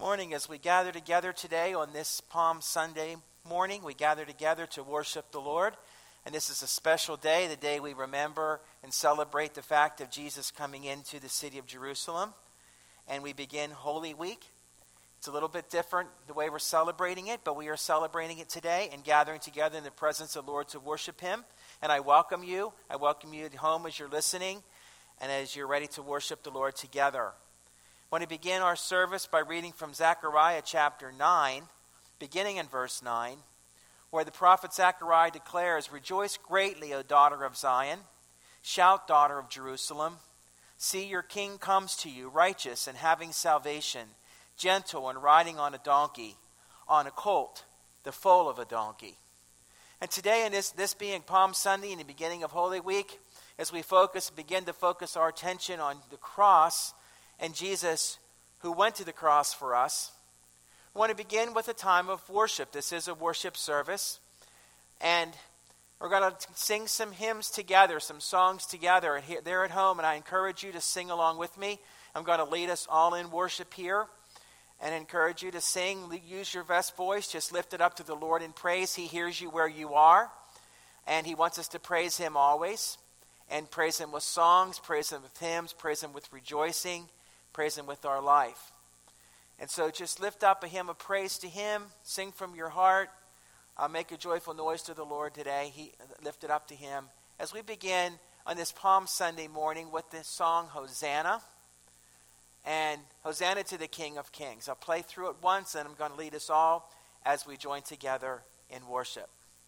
morning. As we gather together today on this Palm Sunday morning, we gather together to worship the Lord. And this is a special day, the day we remember and celebrate the fact of Jesus coming into the city of Jerusalem. And we begin Holy Week. It's a little bit different the way we're celebrating it, but we are celebrating it today and gathering together in the presence of the Lord to worship Him. And I welcome you. I welcome you at home as you're listening and as you're ready to worship the Lord together. I want to begin our service by reading from Zechariah chapter 9, beginning in verse 9, where the prophet Zechariah declares, "Rejoice greatly, O daughter of Zion. Shout, daughter of Jerusalem. See, your king comes to you, righteous and having salvation, gentle and riding on a donkey, on a colt, the foal of a donkey." And today, in this being Palm Sunday and the beginning of Holy Week, as we begin to focus our attention on the cross and Jesus who went to the cross for us, we want to begin with a time of worship. This is a worship service, and we're going to sing some hymns together, some songs together there at home, and I encourage you to sing along with me. I'm going to lead us all in worship here and encourage you to sing. Use your best voice. Just lift it up to the Lord in praise. He hears you where you are, and He wants us to praise Him always, and praise Him with songs, praise Him with hymns, praise Him with rejoicing, praise Him with our life. And so just lift up a hymn of praise to Him. Sing from your heart. Make a joyful noise to the Lord today. Lift it up to Him. As we begin on this Palm Sunday morning with this song, Hosanna. And Hosanna to the King of Kings. I'll play through it once, and I'm going to lead us all as we join together in worship.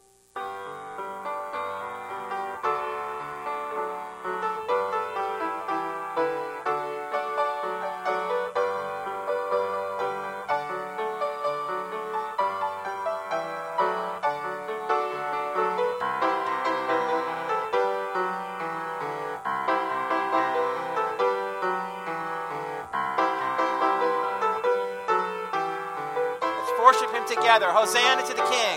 Worship Him together. Hosanna to the King.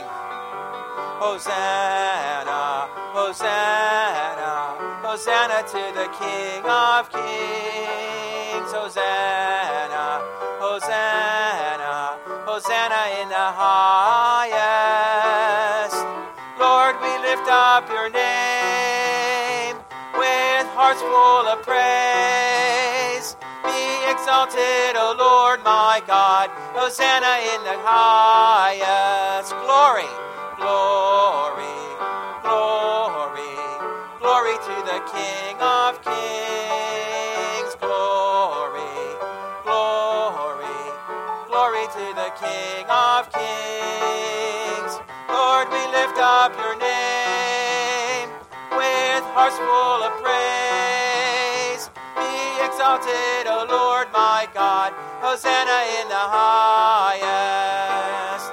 Hosanna, Hosanna, Hosanna to the King of Kings. Hosanna, Hosanna, Hosanna in the highest. Lord, we lift up your name with hearts full of praise. Be exalted, O Lord my God. Hosanna in the highest. Glory, glory, glory, glory to the King of Kings. Glory, glory, glory to the King of Kings. Lord, we lift up your name with hearts full of praise. Be exalted, O Lord my God. Hosanna in the highest.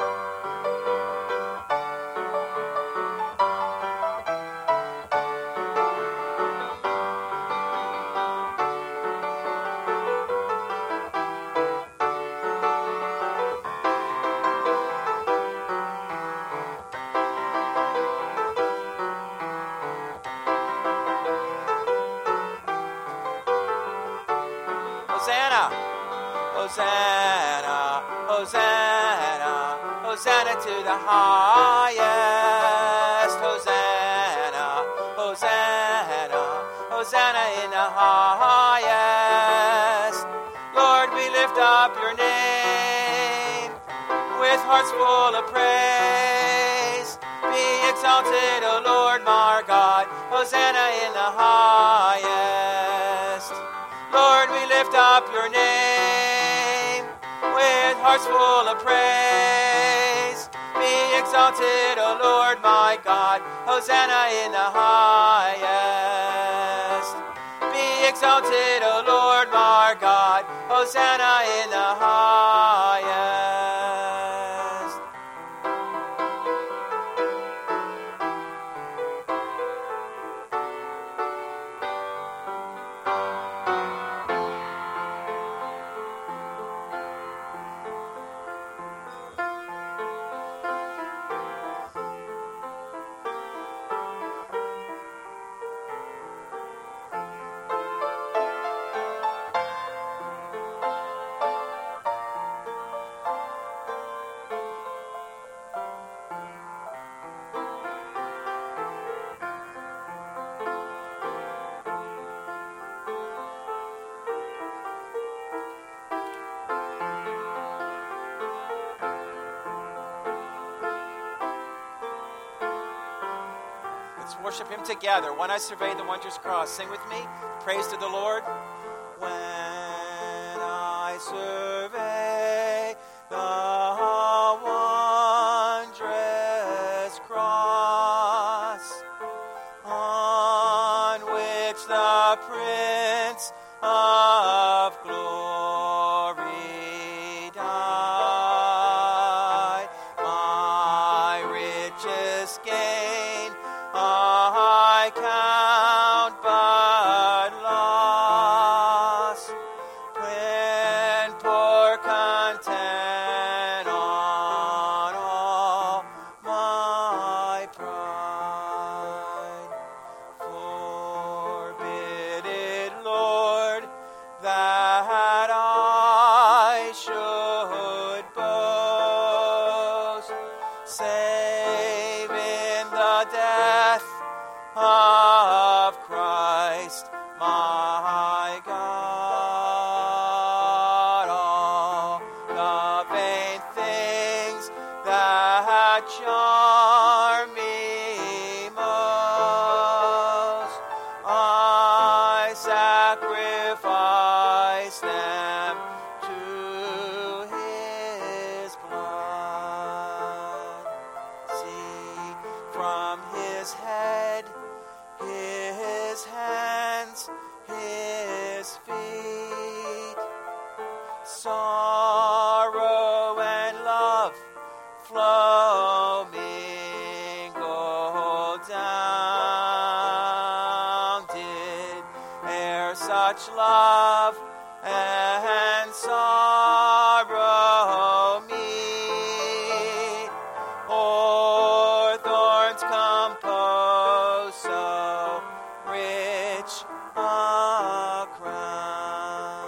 Hosanna, Hosanna, Hosanna, Hosanna to the highest. Hosanna, Hosanna, Hosanna in the highest. Lord, we lift up your name with hearts full of praise. Be exalted, O Lord, our God. Hosanna in the highest. Lord, we lift up your name with hearts full of praise. Be exalted, O Lord my God. Hosanna in the highest. Be exalted, O Lord our God. Hosanna in the highest. worship him together. When I survey the wondrous cross, sing with me, praise to the Lord. When I survey the wondrous cross, on which the Prince of Glory died, my richest gain I count but loss, when pour content on all my pride. Forbid it, Lord, that I should boast, save in the death of Christ my God. All the vain things that charm me most, I sacrifice them to his blood. See, from his head, his hands, his feet, sorrow and love flow mingled down. Did e'er such love and sorrow meet, or thorns compose so rich a crown?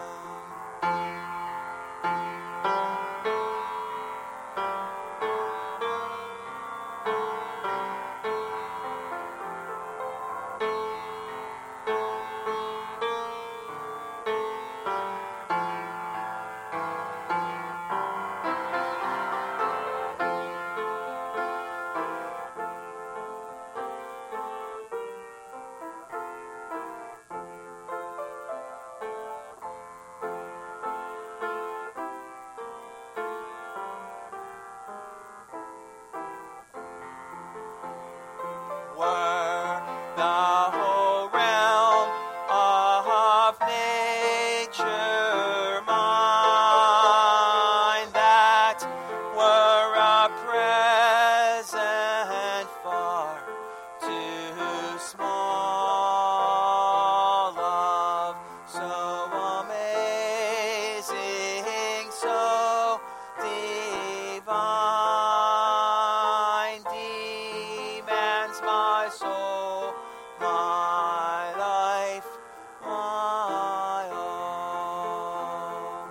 Were the whole realm of nature mine, that were a present far too small, love so amazing, so divine, demands my soul, my life, my all.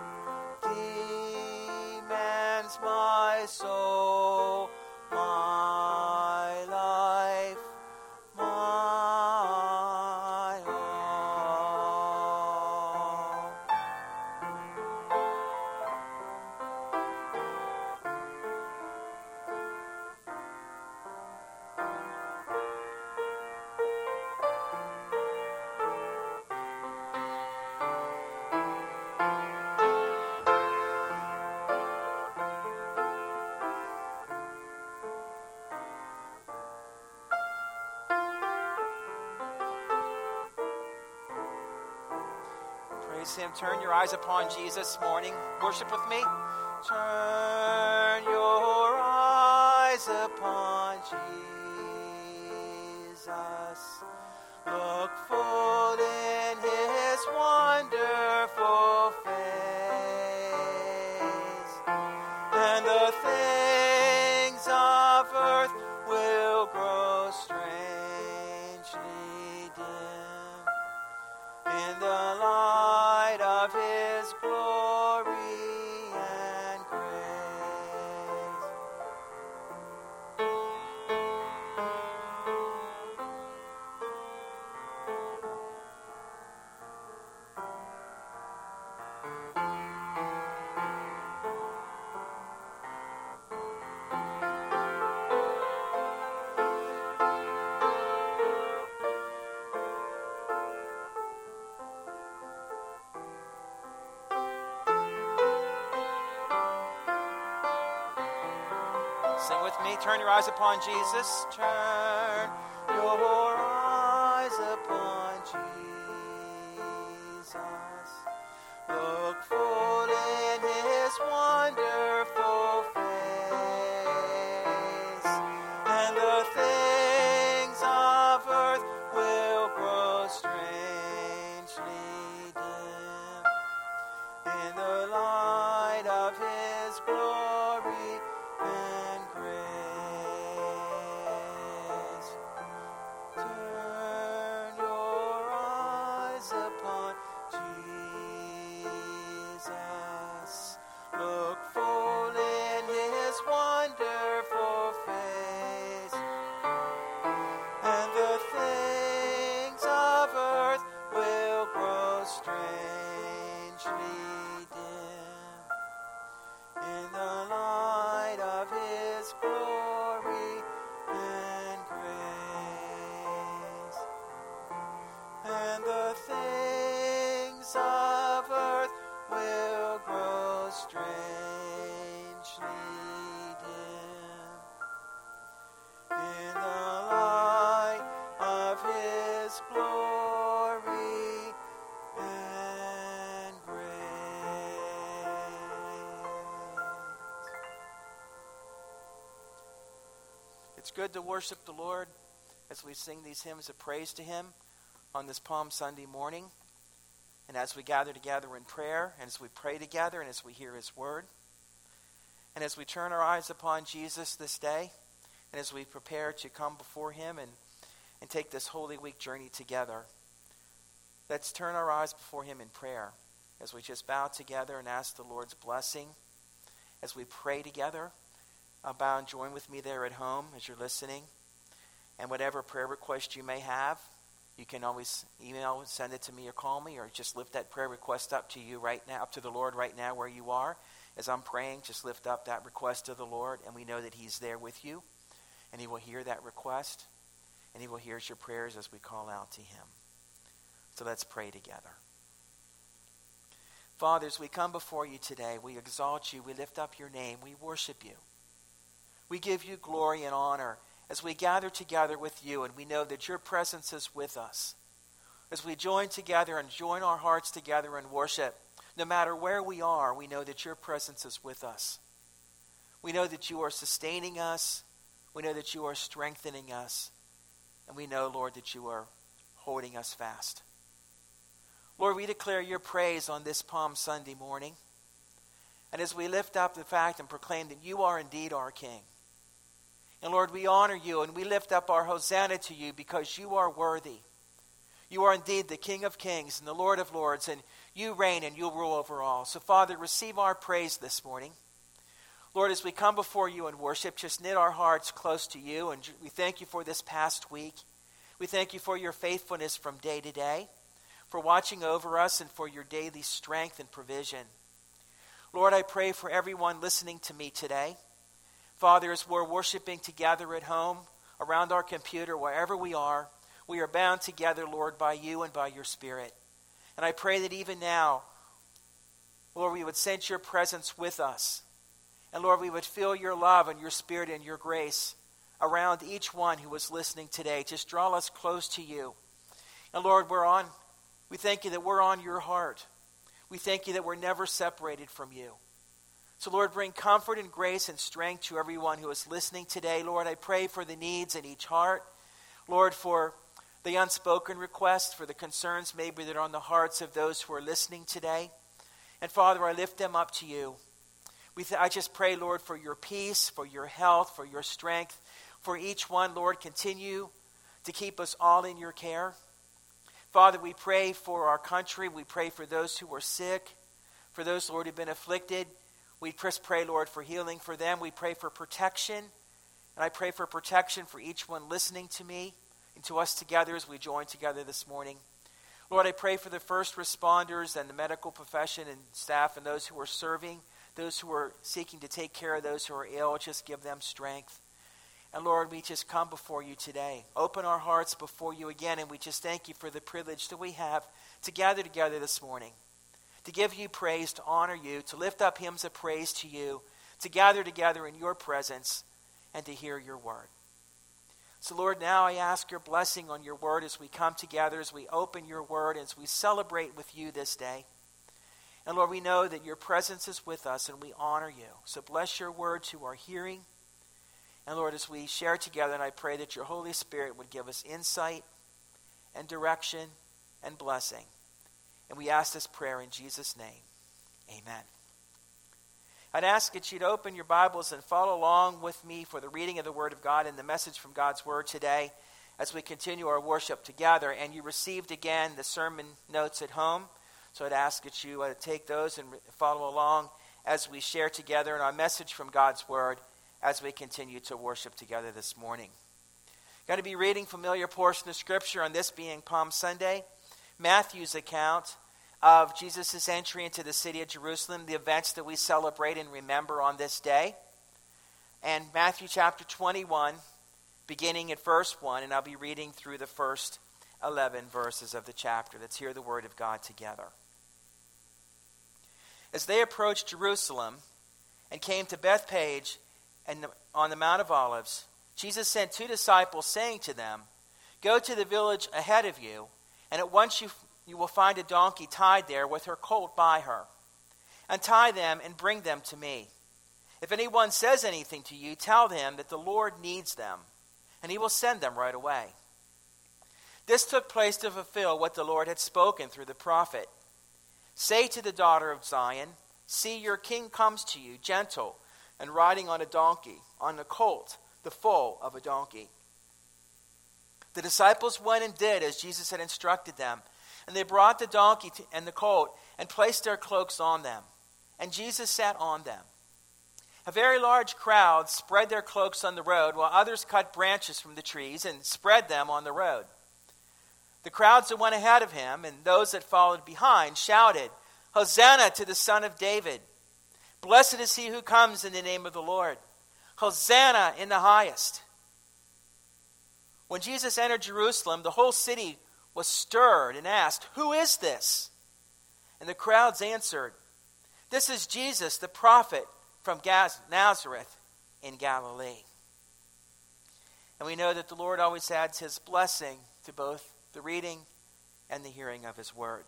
Demands my soul, my life, my all. Praise him. Turn your eyes upon Jesus this morning. Worship with me. Turn your eyes upon Jesus. Look full in his wonderful face, and the things of earth will grow strangely dim in the light of his glory and grace. Sing with me. Turn your eyes upon Jesus. Turn your eyes upon Jesus. Look full in his wonderful face, and the things of earth will grow strangely dim in the light of his glory and grace. Turn your eyes upon Jesus. Look full in his wonderful face, and the things of earth will grow strangely dim in the light of his glory and grace. And the things of earth will grow strangely dim in the light of his glory and grace. It's good to worship the Lord as we sing these hymns of praise to him on this Palm Sunday morning, and as we gather together in prayer, and as we pray together, and as we hear his word, and as we turn our eyes upon Jesus this day, and as we prepare to come before him and take this Holy Week journey together. Let's turn our eyes before him in prayer as we just bow together and ask the Lord's blessing. As we pray together, bow and join with me there at home as you're listening. And whatever prayer request you may have, you can always email, send it to me, or call me, or just lift that prayer request up to you right now, up to the Lord right now where you are. As I'm praying, just lift up that request to the Lord, and we know that he's there with you, and he will hear that request, and he will hear your prayers as we call out to him. So let's pray together. Father, as we come before you today, we exalt you, we lift up your name, we worship you. We give you glory and honor as we gather together with you, and we know that your presence is with us. As we join together and join our hearts together in worship, no matter where we are, we know that your presence is with us. We know that you are sustaining us. We know that you are strengthening us. And we know, Lord, that you are holding us fast. Lord, we declare your praise on this Palm Sunday morning. And as we lift up the fact and proclaim that you are indeed our King. And Lord, we honor you and we lift up our Hosanna to you because you are worthy. You are indeed the King of Kings and the Lord of Lords, and you reign and you rule over all. So Father, receive our praise this morning. Lord, as we come before you in worship, just knit our hearts close to you, and we thank you for this past week. We thank you for your faithfulness from day to day, for watching over us, and for your daily strength and provision. Lord, I pray for everyone listening to me today. Father, as we're worshiping together at home, around our computer, wherever we are bound together, Lord, by you and by your Spirit. And I pray that even now, Lord, we would sense your presence with us. And Lord, we would feel your love and your Spirit and your grace around each one who is listening today. Just draw us close to you. And Lord, we thank you that we're on your heart. We thank you that we're never separated from you. So Lord, bring comfort and grace and strength to everyone who is listening today. Lord, I pray for the needs in each heart. Lord, for the unspoken requests, for the concerns maybe that are on the hearts of those who are listening today. And Father, I lift them up to you. I just pray, Lord, for your peace, for your health, for your strength, for each one. Lord, continue to keep us all in your care. Father, we pray for our country. We pray for those who are sick, for those, Lord, who have been afflicted. We just pray, Lord, for healing for them. We pray for protection. And I pray for protection for each one listening to me and to us together as we join together this morning. Lord, I pray for the first responders and the medical profession and staff and those who are serving, those who are seeking to take care of those who are ill. Just give them strength. And Lord, we just come before you today. Open our hearts before you again, and we just thank you for the privilege that we have to gather together this morning, to give you praise, to honor you, to lift up hymns of praise to you, to gather together in your presence. and to hear your word. So Lord, now I ask your blessing on your word as we come together, as we open your word, as we celebrate with you this day. And Lord, we know that your presence is with us and we honor you. So bless your word to our hearing. And Lord, as we share together, and I pray that your Holy Spirit would give us insight and direction and blessing. And we ask this prayer in Jesus' name. Amen. I'd ask that you'd open your Bibles and follow along with me for the reading of the Word of God and the message from God's Word today as we continue our worship together. And you received again the sermon notes at home. So I'd ask that you take those and follow along as we share together in our message from God's Word as we continue to worship together this morning. Going to be reading familiar portion of Scripture on this being Palm Sunday, Matthew's account of Jesus' entry into the city of Jerusalem, the events that we celebrate and remember on this day. And Matthew chapter 21, beginning at verse 1, and I'll be reading through the first 11 verses of the chapter. Let's hear the word of God together. As they approached Jerusalem and came to Bethphage and on the Mount of Olives, Jesus sent 2 disciples, saying to them, "Go to the village ahead of you, and at once you will find a donkey tied there with her colt by her. Untie them and bring them to me. If anyone says anything to you, tell him that the Lord needs them, and he will send them right away." This took place to fulfill what the Lord had spoken through the prophet. "Say to the daughter of Zion, see, your king comes to you, gentle and riding on a donkey, on a colt, the foal of a donkey." The disciples went and did as Jesus had instructed them. And they brought the donkey and the colt and placed their cloaks on them. And Jesus sat on them. A very large crowd spread their cloaks on the road, while others cut branches from the trees and spread them on the road. The crowds that went ahead of him and those that followed behind shouted, "Hosanna to the Son of David! Blessed is he who comes in the name of the Lord! Hosanna in the highest!" When Jesus entered Jerusalem, the whole city was stirred and asked, "Who is this?" And the crowds answered, "This is Jesus, the prophet from Nazareth in Galilee." And we know that the Lord always adds his blessing to both the reading and the hearing of his word.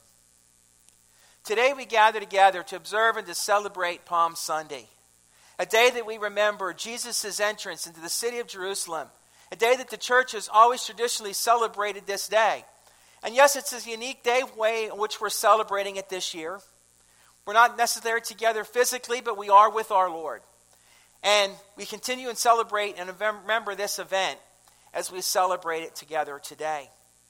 Today we gather together to observe and to celebrate Palm Sunday, a day that we remember Jesus' entrance into the city of Jerusalem, a day that the church has always traditionally celebrated this day. And yes, it's a unique way in which we're celebrating it this year. We're not necessarily together physically, but we are with our Lord. And we continue and celebrate and remember this event as we celebrate it together today.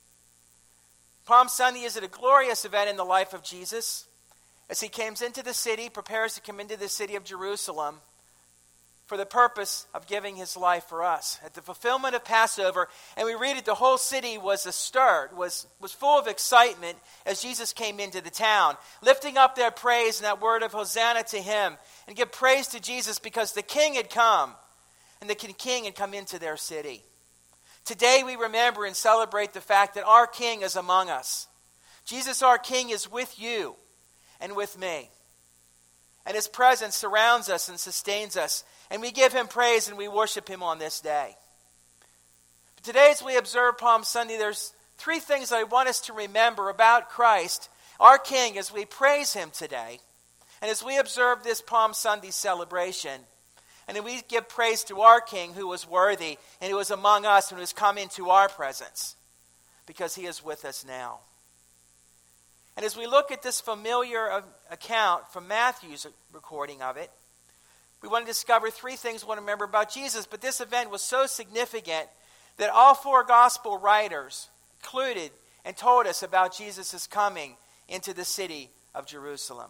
Palm Sunday is a glorious event in the life of Jesus. As he comes into the city, prepares to come into the city of Jerusalem for the purpose of giving his life for us. At the fulfillment of Passover, and we read it, the whole city was astir, was full of excitement as Jesus came into the town, lifting up their praise and that word of Hosanna to him, and give praise to Jesus because the king had come, and the king had come into their city. Today we remember and celebrate the fact that our king is among us. Jesus, our king, is with you and with me. And his presence surrounds us and sustains us. And we give him praise and we worship him on this day. But today as we observe Palm Sunday, there's 3 things I want us to remember about Christ, our King, as we praise him today. And as we observe this Palm Sunday celebration. And we give praise to our King who was worthy and who is among us and who has come into our presence. Because he is with us now. And as we look at this familiar account from Matthew's recording of it, we want to discover 3 things we want to remember about Jesus. But this event was so significant that all 4 gospel writers included and told us about Jesus' coming into the city of Jerusalem.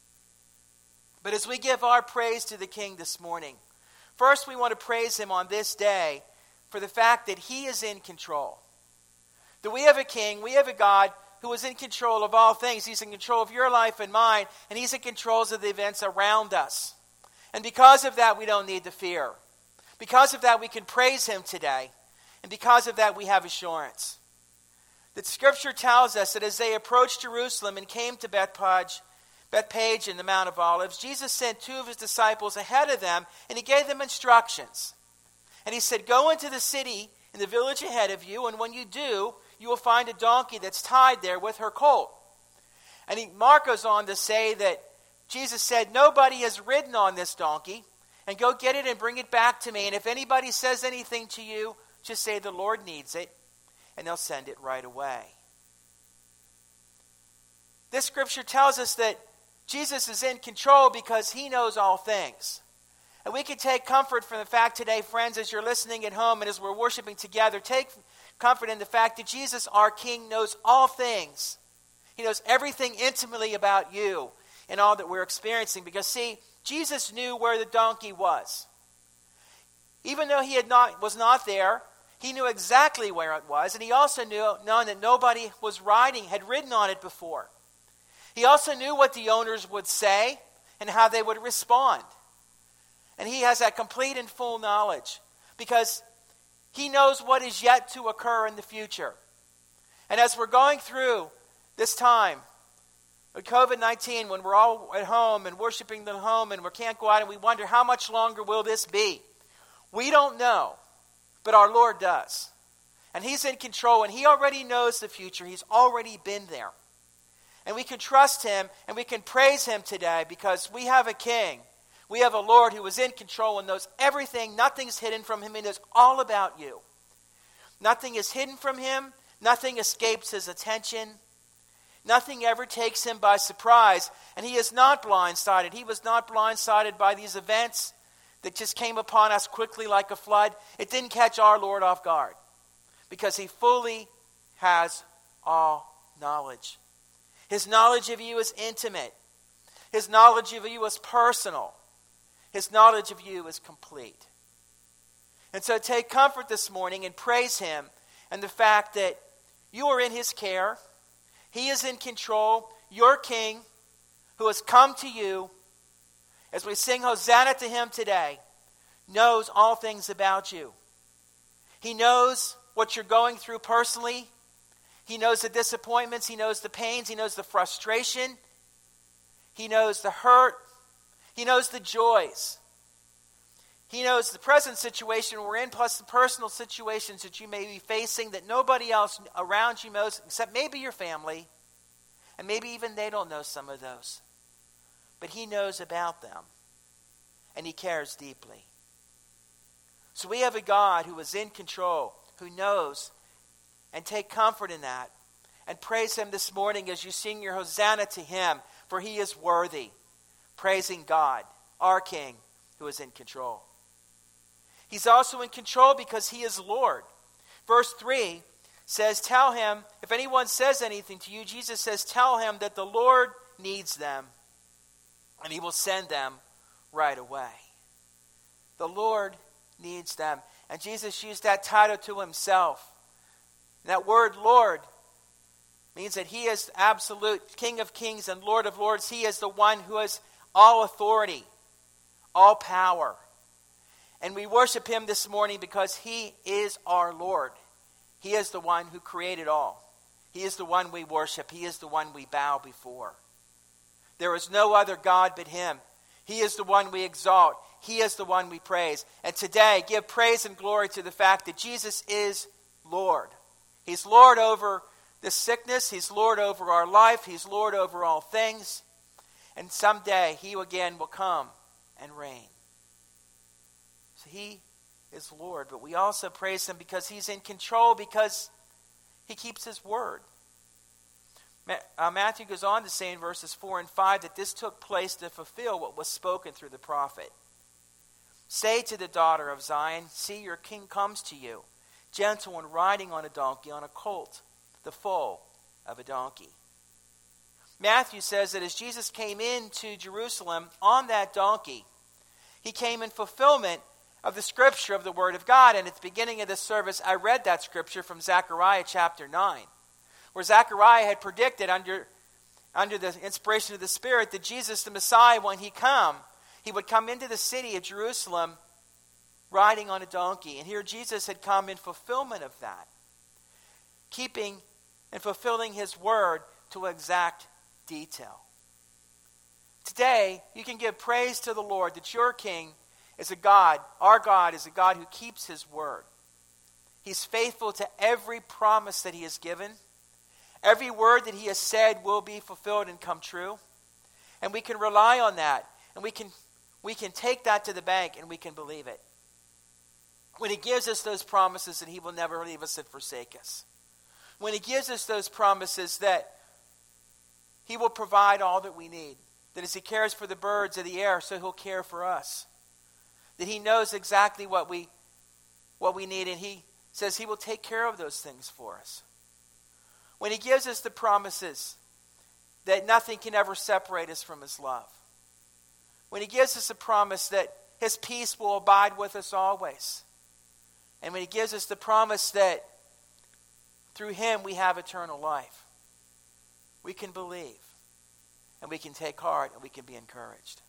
But as we give our praise to the King this morning, first we want to praise him on this day for the fact that he is in control. That we have a King, we have a God who is in control of all things. He's in control of your life and mine, and he's in control of the events around us. And because of that, we don't need to fear. Because of that, we can praise him today. And because of that, we have assurance. The Scripture tells us that as they approached Jerusalem and came to Bethphage and the Mount of Olives, Jesus sent 2 of his disciples ahead of them, and he gave them instructions. And he said, go into the city in the village ahead of you, and when you do, you will find a donkey that's tied there with her colt. And Mark goes on to say that Jesus said, nobody has ridden on this donkey, and go get it and bring it back to me. And if anybody says anything to you, just say the Lord needs it, and they'll send it right away. This scripture tells us that Jesus is in control because he knows all things. And we can take comfort from the fact today, friends, as you're listening at home and as we're worshiping together, take comfort in the fact that Jesus, our King, knows all things. He knows everything intimately about you and all that we're experiencing. Because, see, Jesus knew where the donkey was. Even though he was not there, he knew exactly where it was. And he also knew that nobody had ridden on it before. He also knew what the owners would say and how they would respond. And he has that complete and full knowledge because he knows what is yet to occur in the future. And as we're going through this time with COVID-19, when we're all at home and worshiping at home and we can't go out and we wonder how much longer will this be? We don't know, but our Lord does. And he's in control and he already knows the future. He's already been there. And we can trust him and we can praise him today because we have a King. We have a Lord who is in control and knows everything. Nothing's hidden from him. He knows all about you. Nothing is hidden from him. Nothing escapes his attention. Nothing ever takes him by surprise. And he is not blindsided. He was not blindsided by these events that just came upon us quickly like a flood. It didn't catch our Lord off guard because he fully has all knowledge. His knowledge of you is intimate. His knowledge of you is personal. His knowledge of you is complete. And so take comfort this morning and praise him and the fact that you are in his care. He is in control. Your King, who has come to you, as we sing Hosanna to him today, knows all things about you. He knows what you're going through personally. He knows the disappointments. He knows the pains. He knows the frustration. He knows the hurt. He knows the joys. He knows the present situation we're in, plus the personal situations that you may be facing that nobody else around you knows, except maybe your family. And maybe even they don't know some of those. But he knows about them. And he cares deeply. So we have a God who is in control, who knows, and take comfort in that. And praise him this morning as you sing your Hosanna to him, for he is worthy. Praising God, our King, who is in control. He's also in control because he is Lord. Verse 3 says, tell him, if anyone says anything to you, Jesus says, tell him that the Lord needs them, and he will send them right away. The Lord needs them. And Jesus used that title to himself. That word Lord means that he is absolute King of kings and Lord of lords. He is the one who has all authority, all power. And we worship him this morning because he is our Lord. He is the one who created all. He is the one we worship. He is the one we bow before. There is no other God but him. He is the one we exalt. He is the one we praise. And today, give praise and glory to the fact that Jesus is Lord. He's Lord over this sickness. He's Lord over our life. He's Lord over all things. And someday, he again will come and reign. So he is Lord. But we also praise him because he's in control, because he keeps his word. Matthew goes on to say in verses 4 and 5 that this took place to fulfill what was spoken through the prophet. Say to the daughter of Zion, see, your king comes to you, gentle and riding on a donkey, on a colt, the foal of a donkey. Matthew says that as Jesus came into Jerusalem on that donkey, he came in fulfillment of the scripture of the Word of God. And at the beginning of this service, I read that scripture from Zechariah chapter 9, where Zechariah had predicted under the inspiration of the Spirit that Jesus, the Messiah, when he would come into the city of Jerusalem riding on a donkey. And here Jesus had come in fulfillment of that, keeping and fulfilling his word to exact detail. Today, you can give praise to the Lord that your King our God is a God who keeps his word. He's faithful to every promise that he has given. Every word that he has said will be fulfilled and come true. And we can rely on that. And we can take that to the bank and we can believe it. When he gives us those promises that he will never leave us and forsake us. When he gives us those promises that he will provide all that we need. That as he cares for the birds of the air, so he'll care for us. That he knows exactly what we need, and he says he will take care of those things for us. When he gives us the promises that nothing can ever separate us from his love. When he gives us a promise that his peace will abide with us always. And when he gives us the promise that through him we have eternal life. We can believe. And we can take heart and we can be encouraged.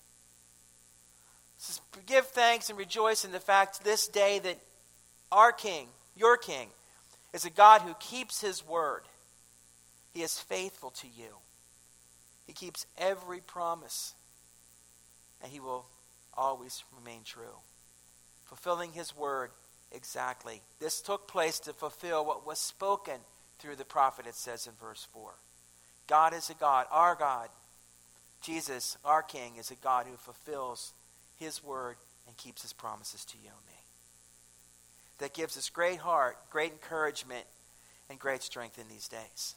So give thanks and rejoice in the fact this day that our King, your King, is a God who keeps his word. He is faithful to you. He keeps every promise. And he will always remain true. Fulfilling his word exactly. This took place to fulfill what was spoken through the prophet, it says in verse 4. God is a God, our God. Jesus, our King, is a God who fulfills his word and keeps his promises to you and me. That gives us great heart, great encouragement, and great strength in these days.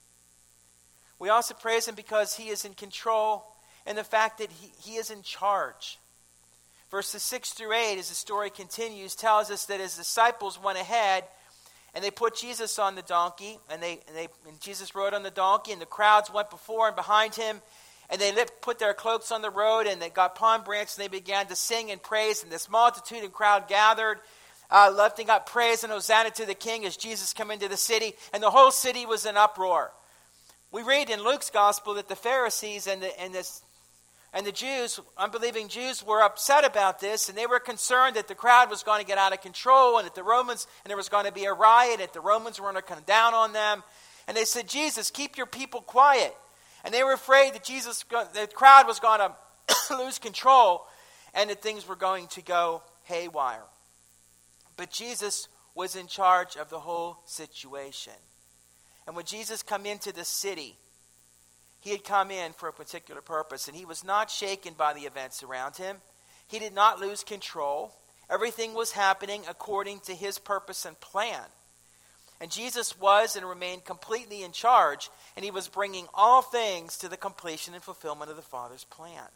We also praise him because he is in control and the fact that he is in charge. Verses 6 through 8, as the story continues, tells us that his disciples went ahead and they put Jesus on the donkey, and Jesus rode on the donkey, and the crowds went before and behind him, and they put their cloaks on the road, and they got palm branches, and they began to sing and praise, and this multitude and crowd gathered, lifting up praise and Hosanna to the King as Jesus came into the city, and the whole city was in uproar. We read in Luke's gospel that the Pharisees and the Jews, unbelieving Jews, were upset about this, and they were concerned that the crowd was going to get out of control, and that there was going to be a riot, that the Romans were going to come down on them. And they said, Jesus, keep your people quiet. And they were afraid that the crowd was going to lose control, and that things were going to go haywire. But Jesus was in charge of the whole situation. And when Jesus came into the city, he had come in for a particular purpose, and he was not shaken by the events around him. He did not lose control. Everything was happening according to his purpose and plan. And Jesus was and remained completely in charge, and he was bringing all things to the completion and fulfillment of the Father's plan.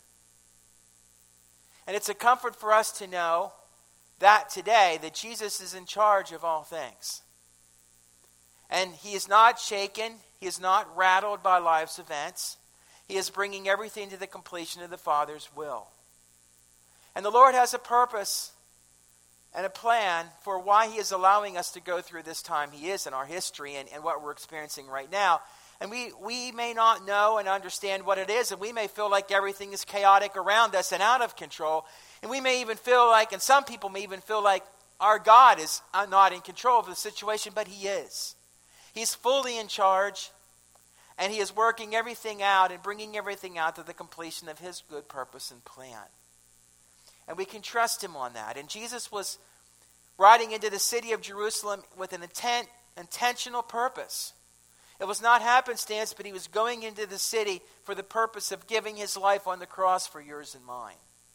And it's a comfort for us to know that today, that Jesus is in charge of all things. And he is not shaken. He is not rattled by life's events. He is bringing everything to the completion of the Father's will. And the Lord has a purpose and a plan for why he is allowing us to go through this time he is in our history and what we're experiencing right now. And we may not know and understand what it is, and we may feel like everything is chaotic around us and out of control. And we may even feel like, and some people may even feel like, our God is not in control of the situation, but he is. He's fully in charge, and he is working everything out and bringing everything out to the completion of his good purpose and plan. And we can trust him on that. And Jesus was riding into the city of Jerusalem with an intentional purpose. It was not happenstance, but he was going into the city for the purpose of giving his life on the cross for yours and mine.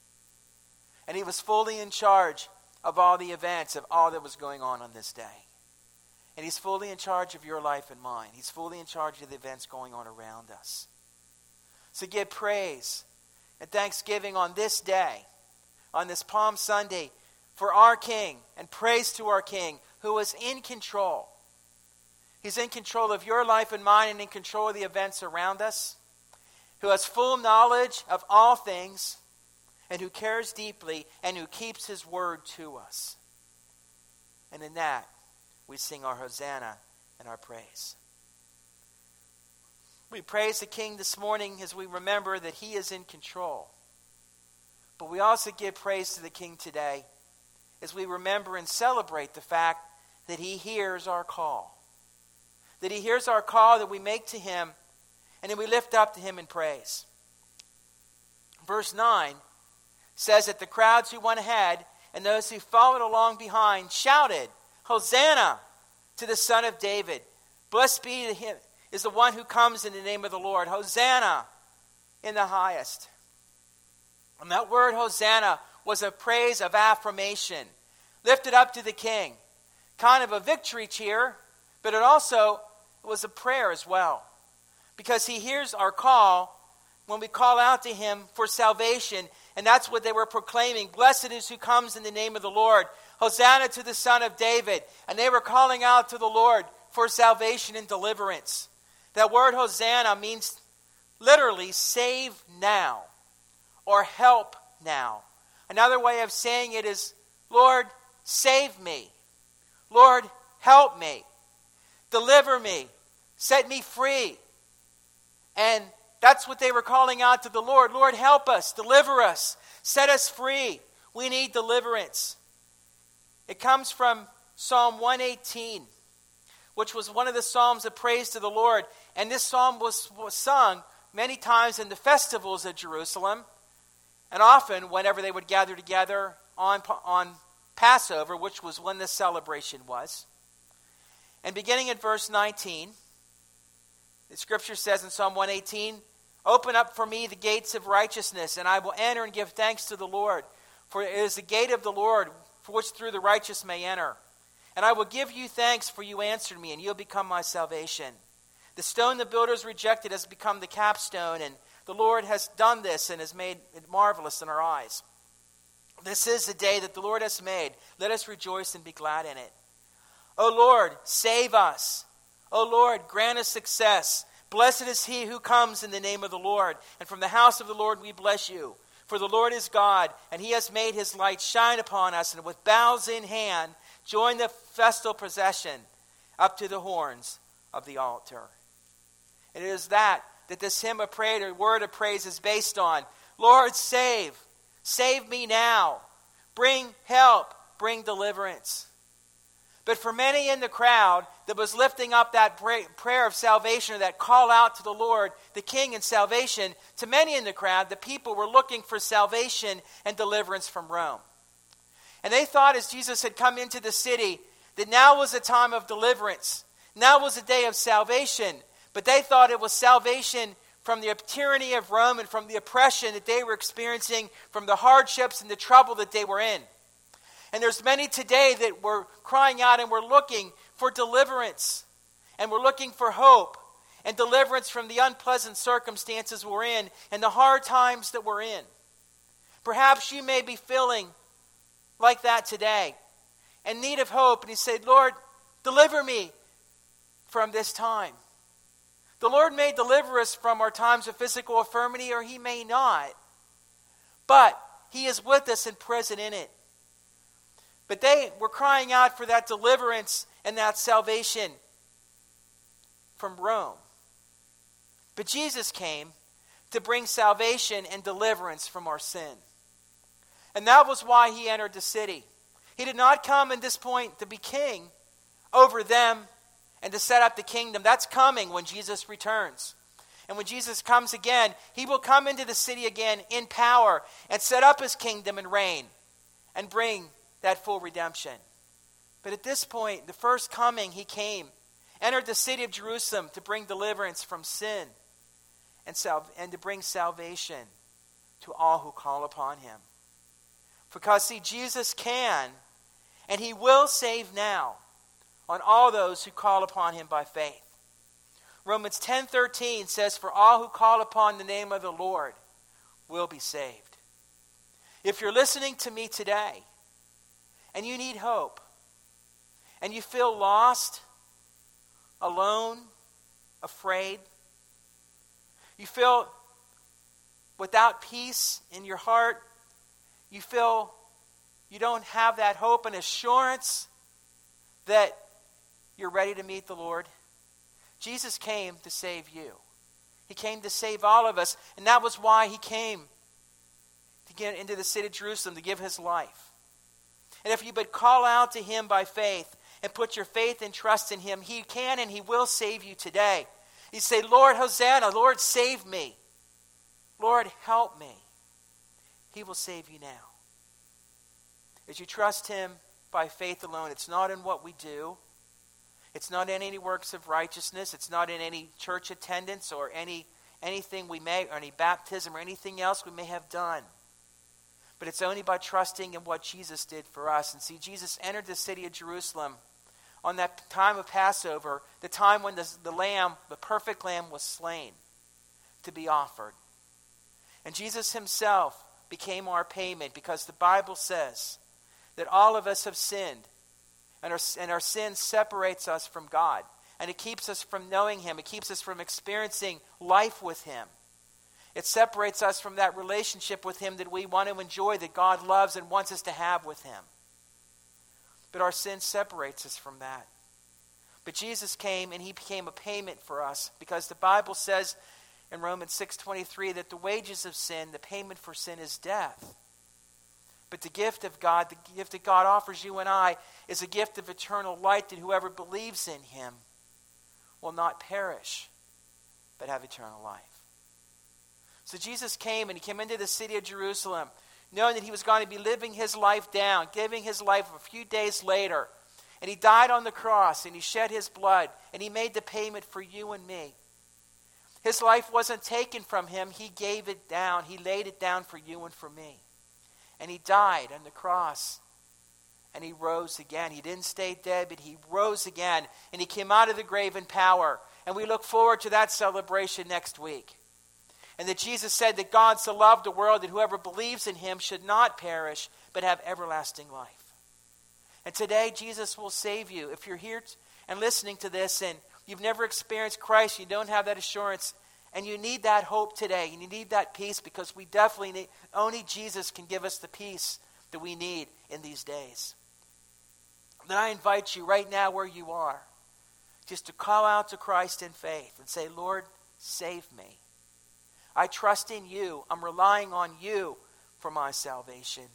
And he was fully in charge of all the events, of all that was going on this day. And he's fully in charge of your life and mine. He's fully in charge of the events going on around us. So give praise and thanksgiving on this day, on this Palm Sunday, for our King, and praise to our King who is in control. He's in control of your life and mine, and in control of the events around us, who has full knowledge of all things, and who cares deeply, and who keeps his word to us. And in that, we sing our Hosanna and our praise. We praise the King this morning as we remember that he is in control. But we also give praise to the King today as we remember and celebrate the fact that he hears our call. That he hears our call that we make to him, and then we lift up to him in praise. Verse 9 says that the crowds who went ahead and those who followed along behind shouted, "Hosanna to the Son of David. Blessed be to him is the one who comes in the name of the Lord. Hosanna in the highest." And that word Hosanna was a praise of affirmation, lifted up to the King. Kind of a victory cheer, but it also was a prayer as well. Because he hears our call when we call out to him for salvation. And that's what they were proclaiming. Blessed is who comes in the name of the Lord. Hosanna to the Son of David. And they were calling out to the Lord for salvation and deliverance. That word Hosanna means literally save now or help now. Another way of saying it is, Lord, save me. Lord, help me. Deliver me. Set me free. And that's what they were calling out to the Lord. Lord, help us. Deliver us. Set us free. We need deliverance. It comes from Psalm 118, which was one of the psalms of praise to the Lord. And this psalm was sung many times in the festivals of Jerusalem. And often whenever they would gather together on Passover, which was when this celebration was. And beginning at verse 19, the scripture says in Psalm 118, "Open up for me the gates of righteousness, and I will enter and give thanks to the Lord. For it is the gate of the Lord for which through the righteous may enter. And I will give you thanks, for you answered me, and you'll become my salvation. The stone the builders rejected has become the capstone, and the Lord has done this and has made it marvelous in our eyes. This is the day that the Lord has made. Let us rejoice and be glad in it. O Lord, save us. O Lord, grant us success. Blessed is he who comes in the name of the Lord. And from the house of the Lord we bless you. For the Lord is God, and he has made his light shine upon us, and with boughs in hand, join the festal procession up to the horns of the altar." And it is that this hymn of praise or word of praise is based on. Lord, save. Save me now. Bring help. Bring deliverance. But for many in the crowd that was lifting up that prayer of salvation, or that call out to the Lord, the King, and salvation, to many in the crowd, the people were looking for salvation and deliverance from Rome. And they thought, as Jesus had come into the city, that now was a time of deliverance. Now was a day of salvation. But they thought it was salvation from the tyranny of Rome and from the oppression that they were experiencing, from the hardships and the trouble that they were in. And there's many today that were crying out and were looking for deliverance. And we're looking for hope and deliverance from the unpleasant circumstances we're in and the hard times that we're in. Perhaps you may be feeling like that today, in need of hope. And you say, Lord, deliver me from this time. The Lord may deliver us from our times of physical infirmity, or he may not. But he is with us and present in it. But they were crying out for that deliverance and that salvation from Rome. But Jesus came to bring salvation and deliverance from our sin. And that was why he entered the city. He did not come at this point to be king over them and to set up the kingdom. That's coming when Jesus returns. And when Jesus comes again, he will come into the city again in power and set up his kingdom and reign and bring that full redemption. But at this point, the first coming, he came, entered the city of Jerusalem to bring deliverance from sin and to bring salvation to all who call upon him. Because, see, Jesus can and he will save now on all those who call upon him by faith. Romans 10:13 says, "For all who call upon the name of the Lord will be saved." If you're listening to me today and you need hope and you feel lost, alone, afraid, you feel without peace in your heart, you feel you don't have that hope and assurance that you're ready to meet the Lord, Jesus came to save you. He came to save all of us, and that was why he came to get into the city of Jerusalem to give his life. And if you would call out to him by faith and put your faith and trust in him, he can and he will save you today. You say, Lord, Hosanna, Lord, save me. Lord, help me. He will save you now. As you trust him by faith alone, it's not in what we do. It's not in any works of righteousness. It's not in any church attendance or anything we may, or any baptism or anything else we may have done. But it's only by trusting in what Jesus did for us. And see, Jesus entered the city of Jerusalem on that time of Passover, the time when the lamb, the perfect lamb, was slain to be offered. And Jesus himself became our payment, because the Bible says that all of us have sinned, and our sin separates us from God, and it keeps us from knowing him. It keeps us from experiencing life with him. It separates us from that relationship with him that we want to enjoy, that God loves and wants us to have with him. But our sin separates us from that. But Jesus came and he became a payment for us, because the Bible says in Romans 6:23 that the wages of sin, the payment for sin, is death. But the gift of God, the gift that God offers you and I, is a gift of eternal life, that whoever believes in him will not perish, but have eternal life. So Jesus came, and he came into the city of Jerusalem, knowing that he was going to be living his life down, giving his life a few days later. And he died on the cross, and he shed his blood, and he made the payment for you and me. His life wasn't taken from him. He gave it down. He laid it down for you and for me. And he died on the cross, and he rose again. He didn't stay dead, but he rose again, and he came out of the grave in power. And we look forward to that celebration next week. And that Jesus said that God so loved the world that whoever believes in him should not perish, but have everlasting life. And today, Jesus will save you. If you're here and listening to this and you've never experienced Christ, you don't have that assurance, and you need that hope today, and you need that peace, because we definitely need, only Jesus can give us the peace that we need in these days. Then I invite you right now where you are, just to call out to Christ in faith and say, Lord, save me. I trust in you. I'm relying on you for my salvation.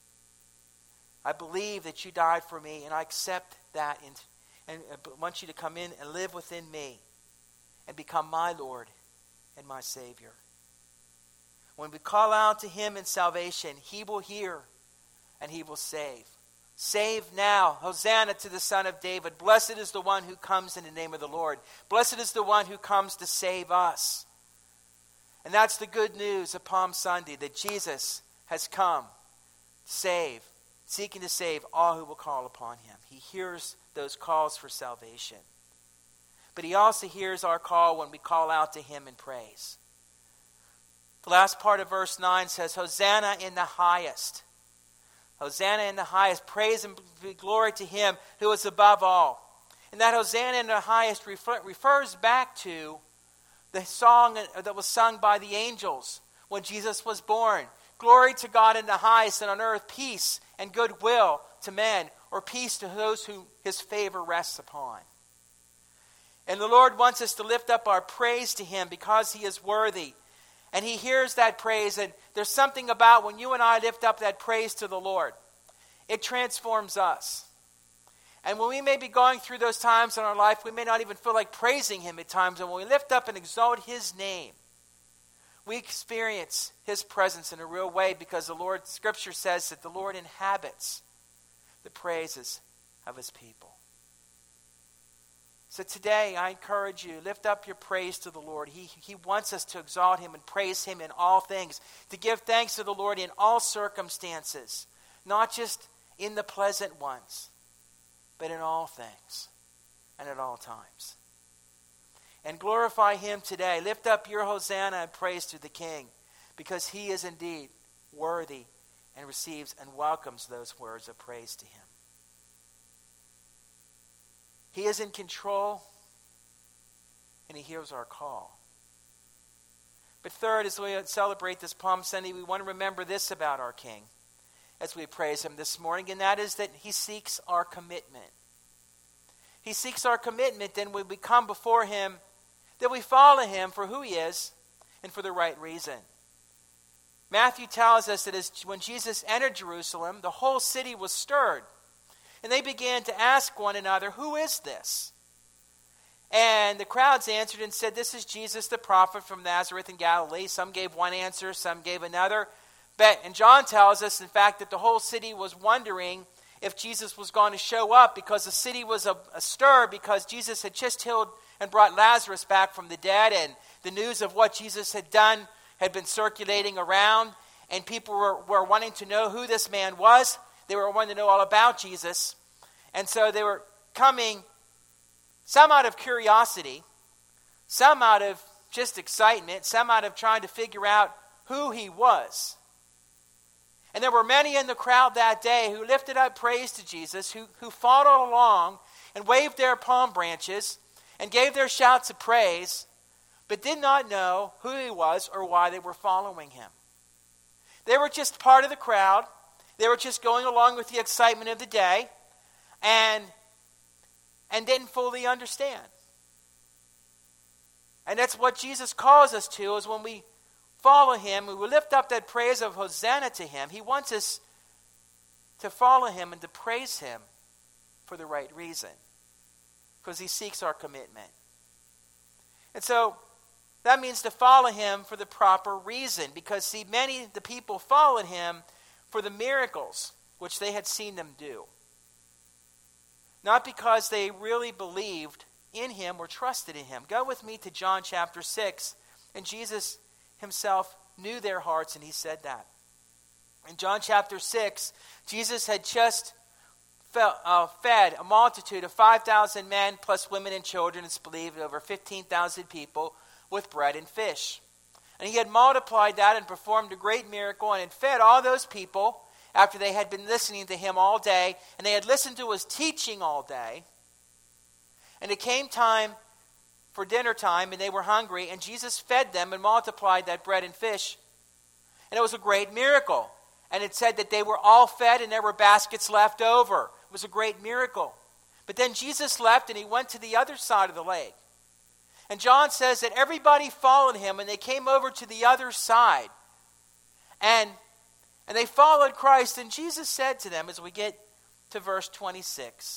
I believe that you died for me, and I accept that, and I want you to come in and live within me and become my Lord and my Savior. When we call out to him in salvation, he will hear and he will save. Save now. Hosanna to the Son of David. Blessed is the one who comes in the name of the Lord. Blessed is the one who comes to save us. And that's the good news of Palm Sunday, that Jesus has come to save, seeking to save all who will call upon him. He hears those calls for salvation. But he also hears our call when we call out to him in praise. The last part of verse 9 says, Hosanna in the highest. Hosanna in the highest. Praise and glory to him who is above all. And that Hosanna in the highest refers back to the song that was sung by the angels when Jesus was born. Glory to God in the highest, and on earth peace and goodwill to men, or peace to those who his favor rests upon. And the Lord wants us to lift up our praise to him because he is worthy. And he hears that praise, and there's something about when you and I lift up that praise to the Lord, it transforms us. And when we may be going through those times in our life, we may not even feel like praising him at times. And when we lift up and exalt his name, we experience his presence in a real way, because the Lord, Scripture says that the Lord inhabits the praises of his people. So today, I encourage you, lift up your praise to the Lord. He wants us to exalt him and praise him in all things, to give thanks to the Lord in all circumstances, not just in the pleasant ones, but in all things and at all times. And glorify him today. Lift up your Hosanna and praise to the King, because he is indeed worthy and receives and welcomes those words of praise to him. He is in control, and he hears our call. But third, as we celebrate this Palm Sunday, we want to remember this about our King as we praise him this morning, and that is that he seeks our commitment. He seeks our commitment, and when we come before him, that we follow him for who he is and for the right reason. Matthew tells us that when Jesus entered Jerusalem, the whole city was stirred. And they began to ask one another, who is this? And the crowds answered and said, this is Jesus the prophet from Nazareth in Galilee. Some gave one answer, some gave another. And John tells us, in fact, that the whole city was wondering if Jesus was going to show up, because the city was astir because Jesus had just healed and brought Lazarus back from the dead, and the news of what Jesus had done had been circulating around, and people were wanting to know who this man was. They were wanting to know all about Jesus. And so they were coming, some out of curiosity, some out of just excitement, some out of trying to figure out who he was. And there were many in the crowd that day who lifted up praise to Jesus, who followed along and waved their palm branches and gave their shouts of praise, but did not know who he was or why they were following him. They were just part of the crowd. They were just going along with the excitement of the day and didn't fully understand. And that's what Jesus calls us to, is when we follow him, we will lift up that praise of Hosanna to him. He wants us to follow him and to praise him for the right reason, because he seeks our commitment. And so that means to follow him for the proper reason, because see, many of the people followed him for the miracles which they had seen them do, not because they really believed in him or trusted in him. Go with me to John chapter 6, and Jesus himself knew their hearts, and he said that. In John chapter 6, Jesus had just fed a multitude of 5,000 men plus women and children. It's believed over 15,000 people with bread and fish. And he had multiplied that and performed a great miracle and had fed all those people after they had been listening to him all day, and they had listened to his teaching all day. And it came time for dinner time, and they were hungry, and Jesus fed them and multiplied that bread and fish. And it was a great miracle. And it said that they were all fed and there were baskets left over. It was a great miracle. But then Jesus left and he went to the other side of the lake. And John says that everybody followed him and they came over to the other side. And they followed Christ. And Jesus said to them, as we get to verse 26,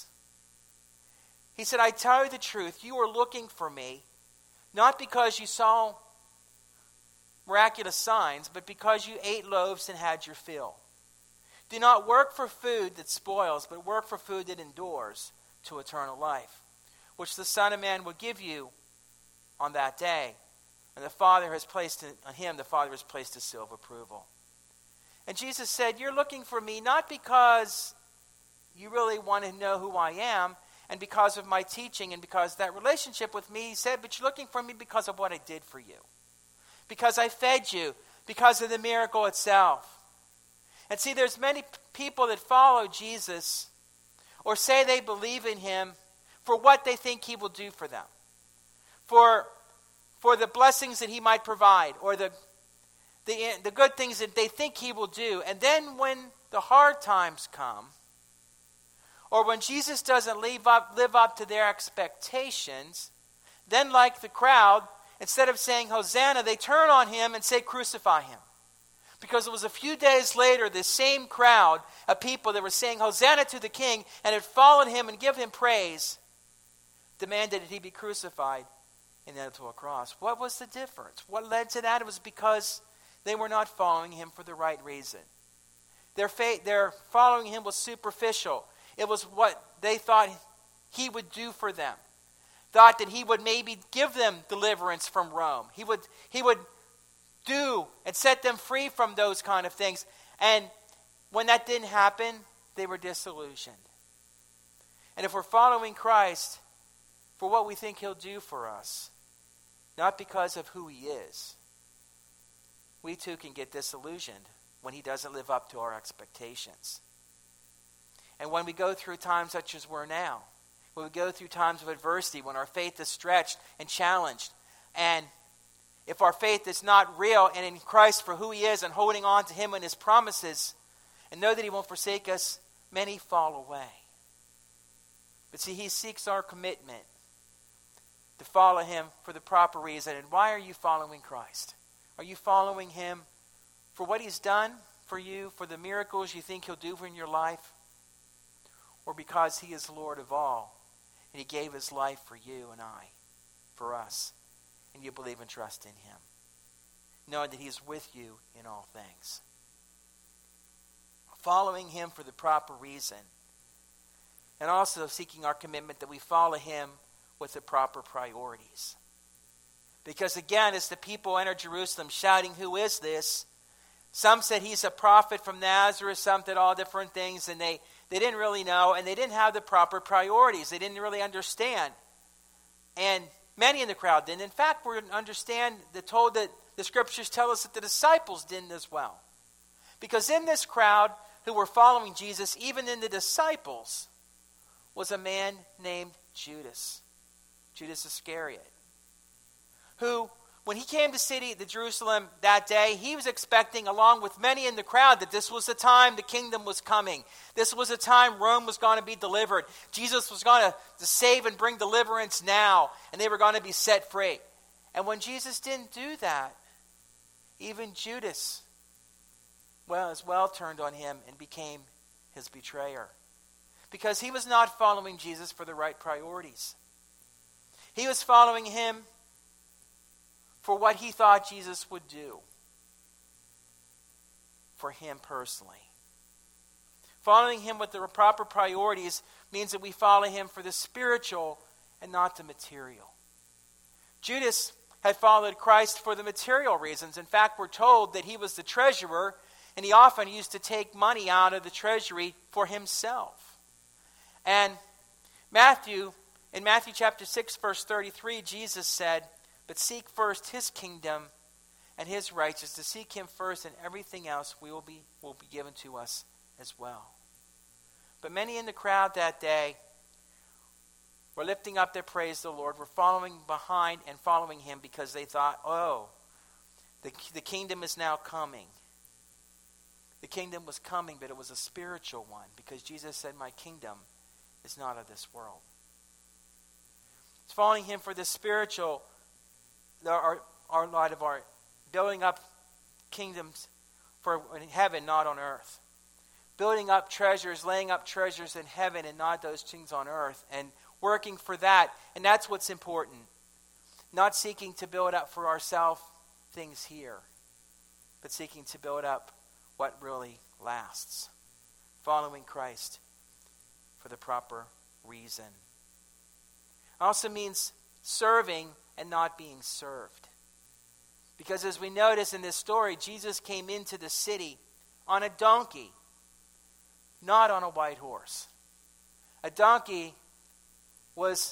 he said, I tell you the truth, you are looking for me, not because you saw miraculous signs, but because you ate loaves and had your fill. Do not work for food that spoils, but work for food that endures to eternal life, which the Son of Man will give you on that day. And the Father has placed on him, the Father has placed a seal of approval. And Jesus said, you're looking for me not because you really want to know who I am, and because of my teaching and because of that relationship with me, he said, but you're looking for me because of what I did for you. Because I fed you, because of the miracle itself. And see, there's many people that follow Jesus or say they believe in him for what they think he will do for them. For the blessings that he might provide, or the good things that they think he will do. And then when the hard times come, or when Jesus doesn't live up to their expectations, then like the crowd, instead of saying Hosanna, they turn on him and say crucify him. Because it was a few days later, this same crowd of people that were saying Hosanna to the King and had followed him and given him praise, demanded that he be crucified and nailed to a cross. What was the difference? What led to that? It was because they were not following him for the right reason. Their following him was superficial. It was what they thought he would do for them. Thought that he would maybe give them deliverance from Rome. He would do and set them free from those kind of things. And when that didn't happen, they were disillusioned. And if we're following Christ for what we think he'll do for us, not because of who he is, we too can get disillusioned when he doesn't live up to our expectations. And when we go through times such as we're now, when we go through times of adversity, when our faith is stretched and challenged, and if our faith is not real and in Christ for who he is and holding on to him and his promises, and know that he won't forsake us, many fall away. But see, he seeks our commitment to follow him for the proper reason. And why are you following Christ? Are you following him for what he's done for you, for the miracles you think he'll do in your life? Or because he is Lord of all, and he gave his life for you and I, for us, and you believe and trust in him, knowing that he's with you in all things. following him for the proper reason. And also seeking our commitment that we follow him with the proper priorities. Because again, as the people enter Jerusalem shouting, "Who is this?" Some said he's a prophet from Nazareth. Some said all different things. And they didn't really know. And they didn't have the proper priorities. They didn't really understand. And many in the crowd didn't. In fact, we're told that the scriptures tell us that the disciples didn't as well. Because in this crowd who were following Jesus, even in the disciples, was a man named Judas Iscariot, who, when he came to Jerusalem that day, he was expecting, along with many in the crowd, that this was the time the kingdom was coming. This was the time Rome was going to be delivered. Jesus was going to save and bring deliverance now, and they were going to be set free. And when Jesus didn't do that, even Judas as well turned on him and became his betrayer. Because he was not following Jesus for the right priorities. He was following him for what he thought Jesus would do for him personally. Following him with the proper priorities means that we follow him for the spiritual and not the material. Judas had followed Christ for the material reasons. In fact, we're told that he was the treasurer, and he often used to take money out of the treasury for himself. And in Matthew chapter 6, verse 33, Jesus said, "But seek first his kingdom and his righteousness." To seek him first, and everything else will be given to us as well. But many in the crowd that day were lifting up their praise to the Lord, were following behind and following him because they thought, the kingdom is now coming. The kingdom was coming, but it was a spiritual one, because Jesus said, "My kingdom is not of this world." It's following him for the spiritual, our light of art, building up kingdoms in heaven, not on earth. Building up treasures, laying up treasures in heaven and not those things on earth, and working for that. And that's what's important. Not seeking to build up for ourselves things here, but seeking to build up what really lasts. Following Christ for the proper reason. It also means serving and not being served. Because as we notice in this story, Jesus came into the city on a donkey, not on a white horse. A donkey was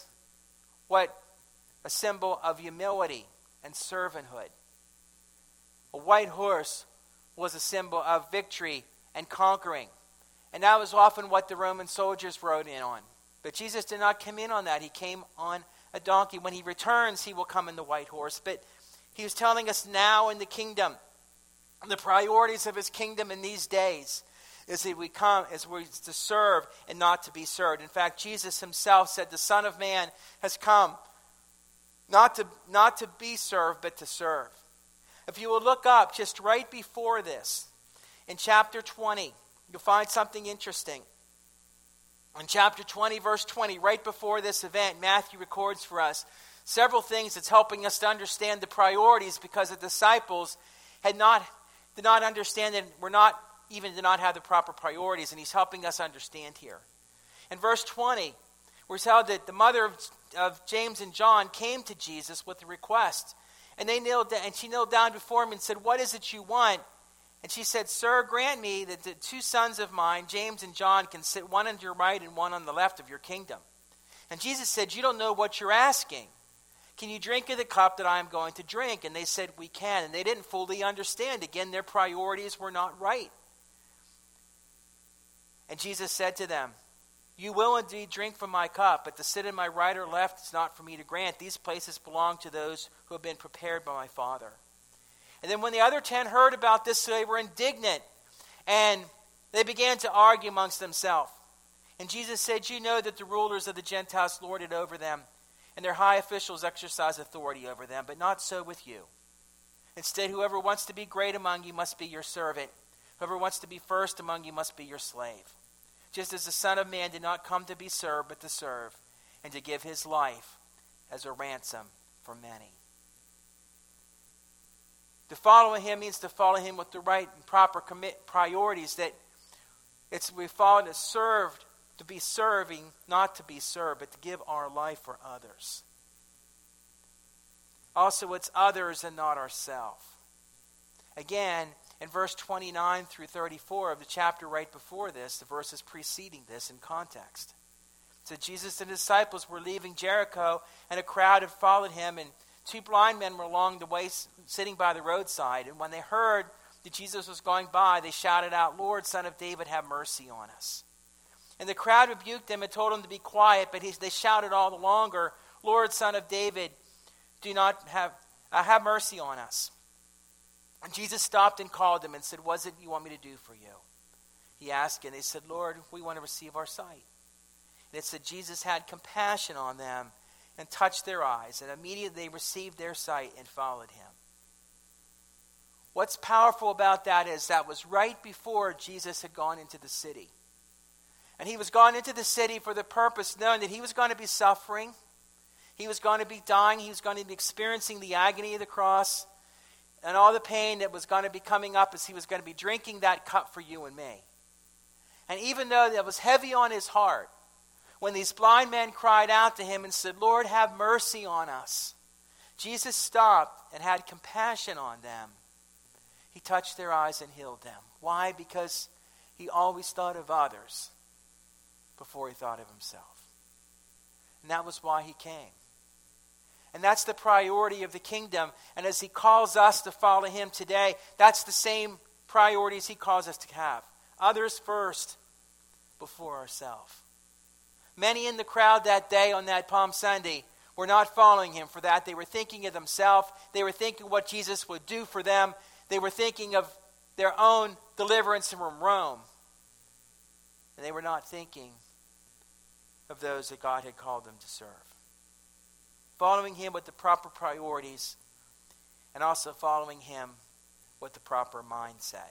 a symbol of humility and servanthood. A white horse was a symbol of victory and conquering. And that was often what the Roman soldiers rode in on. But Jesus did not come in on that. He came on a donkey. When he returns, he will come in the white horse. But he was telling us now in the kingdom, the priorities of his kingdom in these days is that we come as we're to serve and not to be served. In fact, Jesus himself said the Son of Man has come not to be served, but to serve. If you will look up just right before this, in chapter 20, you'll find something interesting. In chapter 20, verse 20, right before this event, Matthew records for us several things that's helping us to understand the priorities, because the disciples did not understand and did not have the proper priorities, and he's helping us understand here. In verse 20, we're told that the mother of James and John came to Jesus with a request. And she knelt down before him and said, "What is it you want?" And she said, "Sir, grant me that the two sons of mine, James and John, can sit one on your right and one on the left of your kingdom." And Jesus said, "You don't know what you're asking. Can you drink of the cup that I am going to drink?" And they said, "We can." And they didn't fully understand. Again, their priorities were not right. And Jesus said to them, "You will indeed drink from my cup, but to sit in my right or left is not for me to grant. These places belong to those who have been prepared by my Father." And then when the other 10 heard about this, they were indignant, and they began to argue amongst themselves. And Jesus said, "You know that the rulers of the Gentiles lord it over them, and their high officials exercise authority over them, but not so with you. Instead, whoever wants to be great among you must be your servant. Whoever wants to be first among you must be your slave. Just as the Son of Man did not come to be served, but to serve, and to give his life as a ransom for many." To follow him means to follow him with the right and proper priorities, that We've fallen to be serving, not to be served, but to give our life for others. Also, it's others and not ourselves. Again, in verse 29 through 34 of the chapter right before this, the verses preceding this in context. So Jesus and his disciples were leaving Jericho, and a crowd had followed him, and 2 blind men were along the way sitting by the roadside. And when they heard that Jesus was going by, they shouted out, "Lord, Son of David, have mercy on us." And the crowd rebuked them and told him to be quiet, but they shouted all the longer, "Lord, Son of David, do not have mercy on us." And Jesus stopped and called them and said, "What is it you want me to do for you?" He asked, and they said, "Lord, we want to receive our sight." And it said Jesus had compassion on them and touched their eyes, and immediately they received their sight and followed him. What's powerful about that is that was right before Jesus had gone into the city. And he was gone into the city for the purpose, knowing that he was going to be suffering, he was going to be dying, he was going to be experiencing the agony of the cross, and all the pain that was going to be coming up as he was going to be drinking that cup for you and me. And even though that was heavy on his heart, when these blind men cried out to him and said, "Lord, have mercy on us," Jesus stopped and had compassion on them. He touched their eyes and healed them. Why? Because he always thought of others before he thought of himself. And that was why he came. And that's the priority of the kingdom. And as he calls us to follow him today, that's the same priorities he calls us to have. Others first, before ourselves. Many in the crowd that day on that Palm Sunday were not following him for that. They were thinking of themselves. They were thinking what Jesus would do for them. They were thinking of their own deliverance from Rome. And they were not thinking of those that God had called them to serve. Following him with the proper priorities, and also following him with the proper mindset.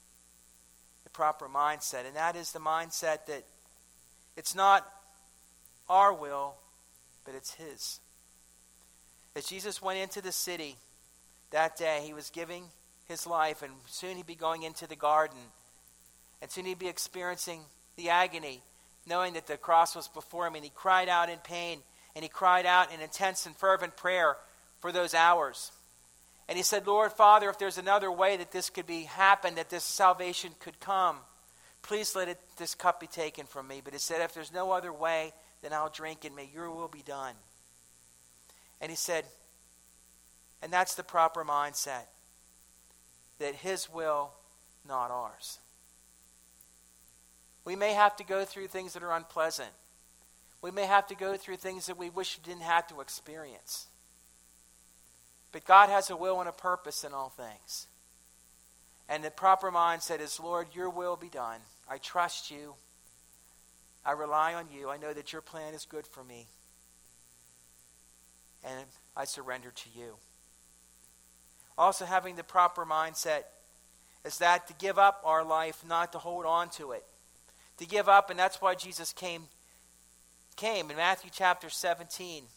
The proper mindset. And that is the mindset that it's not our will, but it's his. As Jesus went into the city that day, he was giving his life, and soon he'd be going into the garden, and soon he'd be experiencing the agony, knowing that the cross was before him, and he cried out in pain, and he cried out in intense and fervent prayer for those hours. And he said, "Lord, Father, if there's another way that this could be happen, that this salvation could come, please let this cup be taken from me." But he said, "If there's no other way, then I'll drink, and may your will be done." And he said, and that's the proper mindset, that his will, not ours. We may have to go through things that are unpleasant. We may have to go through things that we wish we didn't have to experience. But God has a will and a purpose in all things. And the proper mindset is, "Lord, your will be done. I trust you. I rely on you. I know that your plan is good for me. And I surrender to you." Also, having the proper mindset is that to give up our life, not to hold on to it. To give up, and that's why Jesus came in Matthew chapter 16,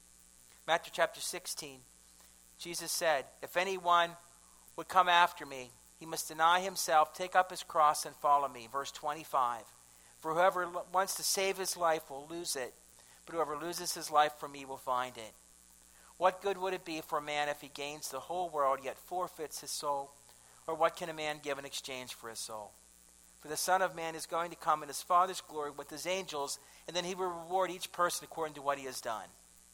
Jesus said, "If anyone would come after me, he must deny himself, take up his cross, and follow me." Verse 25, "For whoever wants to save his life will lose it, but whoever loses his life for me will find it. What good would it be for a man if he gains the whole world, yet forfeits his soul? Or what can a man give in exchange for his soul? For the Son of Man is going to come in his Father's glory with his angels, and then he will reward each person according to what he has done."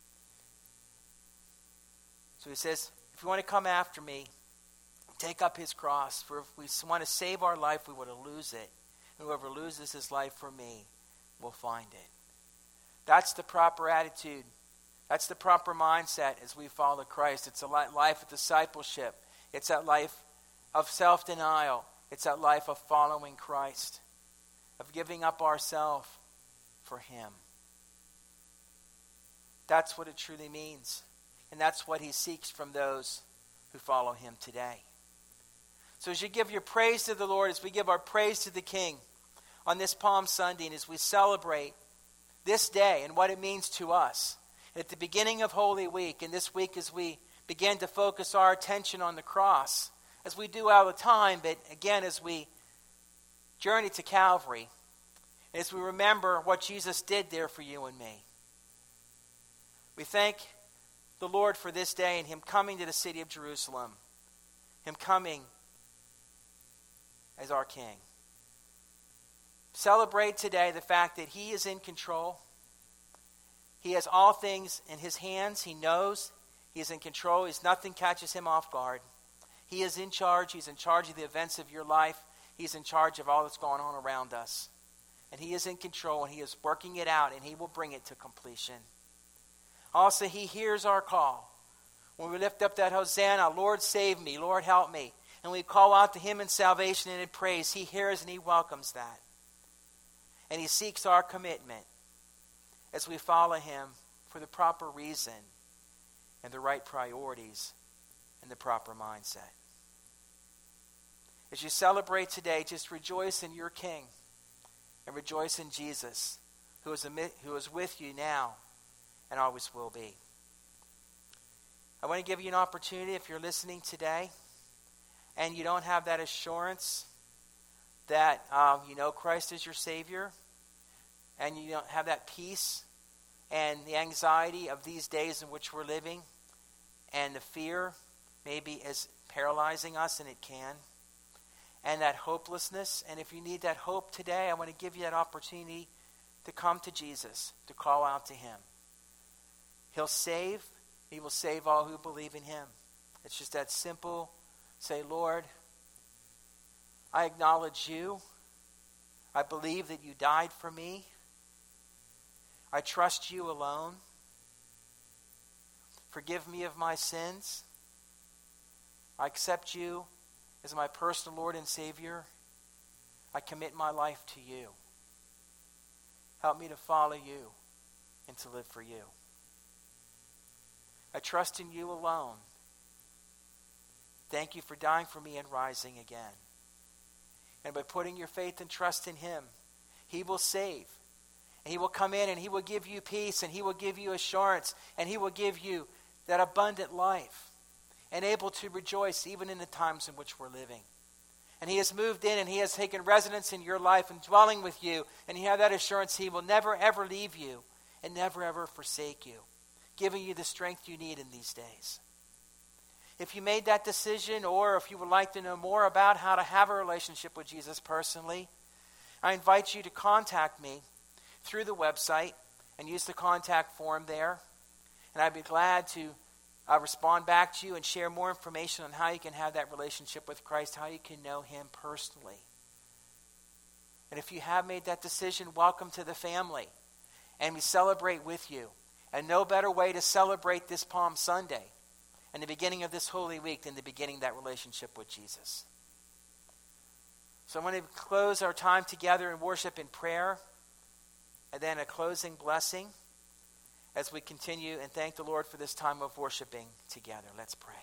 So he says, if you want to come after me, take up his cross. For if we want to save our life, we want to lose it. And whoever loses his life for me will find it. That's the proper attitude. That's the proper mindset as we follow Christ. It's a life of discipleship. It's that life of self-denial. It's that life of following Christ, of giving up ourselves for him. That's what it truly means. And that's what he seeks from those who follow him today. So as you give your praise to the Lord, as we give our praise to the King on this Palm Sunday, and as we celebrate this day and what it means to us, at the beginning of Holy Week, and this week as we begin to focus our attention on the cross, as we do all the time, but again as we journey to Calvary, and as we remember what Jesus did there for you and me. We thank the Lord for this day and him coming to the city of Jerusalem, him coming as our King. Celebrate today the fact that he is in control. He has all things in his hands. He knows he is in control. Nothing catches him off guard. He is in charge. He's in charge of the events of your life. He's in charge of all that's going on around us. And he is in control, and he is working it out, and he will bring it to completion. Also, he hears our call. When we lift up that Hosanna, Lord, save me, Lord, help me, and we call out to him in salvation and in praise, he hears and he welcomes that. And he seeks our commitment as we follow him for the proper reason and the right priorities and the proper mindset. As you celebrate today, just rejoice in your King and rejoice in Jesus, who is with you now and always will be. I want to give you an opportunity, if you're listening today and you don't have that assurance that you know Christ is your Savior, and you don't have that peace and the anxiety of these days in which we're living, and the fear maybe is paralyzing us, and it can, and that hopelessness. And if you need that hope today, I want to give you that opportunity to come to Jesus, to call out to him. He'll save. He will save all who believe in him. It's just that simple. Say, Lord, I acknowledge you. I believe that you died for me. I trust you alone. Forgive me of my sins. I accept you as my personal Lord and Savior. I commit my life to you. Help me to follow you and to live for you. I trust in you alone. Thank you for dying for me and rising again. And by putting your faith and trust in him, he will save. And he will come in and he will give you peace, and he will give you assurance, and he will give you that abundant life, and able to rejoice even in the times in which we're living. And he has moved in and he has taken residence in your life and dwelling with you, and you have that assurance he will never ever leave you and never ever forsake you, giving you the strength you need in these days. If you made that decision, or if you would like to know more about how to have a relationship with Jesus personally, I invite you to contact me through the website and use the contact form there. And I'd be glad to respond back to you and share more information on how you can have that relationship with Christ, how you can know him personally. And if you have made that decision, welcome to the family. And we celebrate with you. And no better way to celebrate this Palm Sunday and the beginning of this Holy Week than the beginning of that relationship with Jesus. So I'm going to close our time together in worship and prayer, and then a closing blessing as we continue and thank the Lord for this time of worshiping together. Let's pray.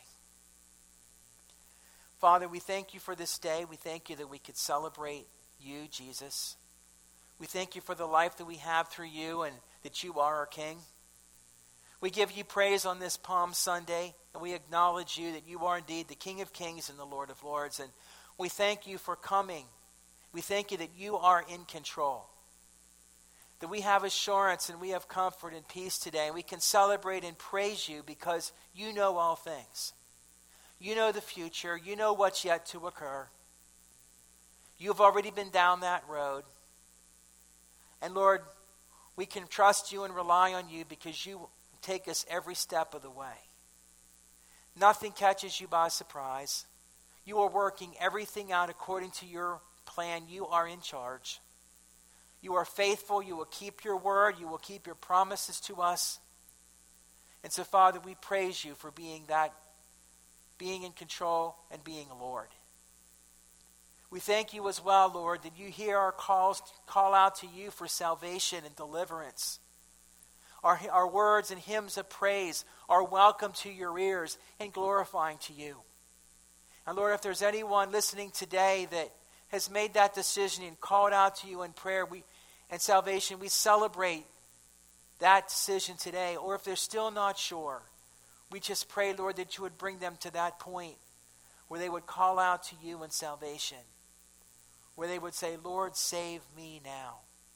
Father, we thank you for this day. We thank you that we could celebrate you, Jesus. We thank you for the life that we have through you and that you are our King. We give you praise on this Palm Sunday, and we acknowledge you that you are indeed the King of Kings and the Lord of Lords. And we thank you for coming. We thank you that you are in control, that we have assurance and we have comfort and peace today. And we can celebrate and praise you because you know all things. You know the future. You know what's yet to occur. You've already been down that road. And Lord, we can trust you and rely on you because you take us every step of the way. Nothing catches you by surprise. You are working everything out according to your plan. You are in charge. You are faithful. You will keep your word. You will keep your promises to us. And so, Father, we praise you for being in control and being Lord. We thank you as well, Lord, that you hear our calls, call out to you for salvation and deliverance. Our words and hymns of praise are welcome to your ears and glorifying to you. And Lord, if there's anyone listening today that has made that decision and called out to you in prayer and salvation, we celebrate that decision today. Or if they're still not sure, we just pray, Lord, that you would bring them to that point where they would call out to you in salvation. where they would say, Lord, save me now.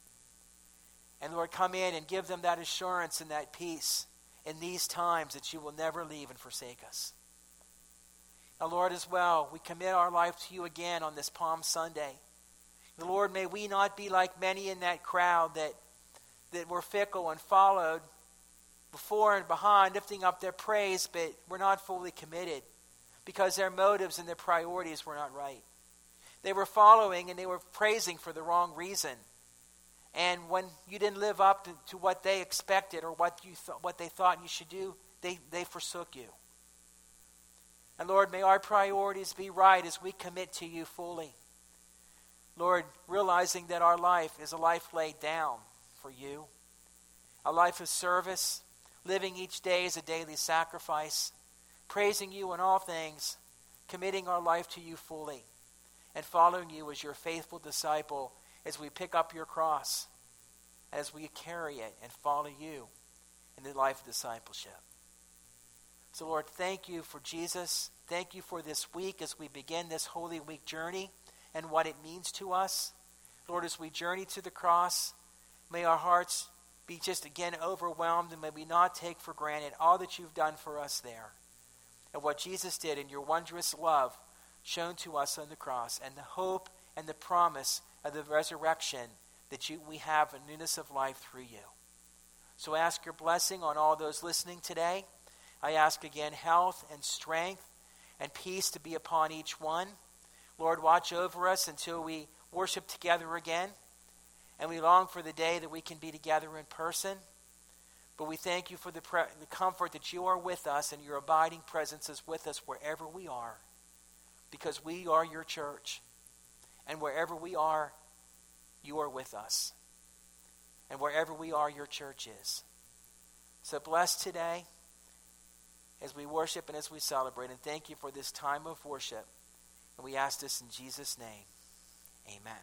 And Lord, come in and give them that assurance and that peace in these times that you will never leave and forsake us. Now, Lord, as well, we commit our life to you again on this Palm Sunday. Lord, may we not be like many in that crowd that were fickle and followed before and behind, lifting up their praise, but were not fully committed because their motives and their priorities were not right. They were following and they were praising for the wrong reason. And when you didn't live up to what they expected or what they thought you should do, they forsook you. And Lord, may our priorities be right as we commit to you fully. Lord, realizing that our life is a life laid down for you, a life of service, living each day as a daily sacrifice, praising you in all things, committing our life to you fully, and following you as your faithful disciple as we pick up your cross, as we carry it and follow you in the life of discipleship. So Lord, thank you for Jesus. Thank you for this week as we begin this Holy Week journey and what it means to us. Lord, as we journey to the cross, may our hearts be just again overwhelmed, and may we not take for granted all that you've done for us there and what Jesus did in your wondrous love shown to us on the cross, and the hope and the promise of the resurrection that we have a newness of life through you. So I ask your blessing on all those listening today. I ask again health and strength and peace to be upon each one. Lord, watch over us until we worship together again. And we long for the day that we can be together in person. But we thank you for the comfort that you are with us, and your abiding presence is with us wherever we are. Because we are your church. And wherever we are, you are with us. And wherever we are, your church is. So bless today as we worship and as we celebrate. And thank you for this time of worship. And we ask this in Jesus' name. Amen.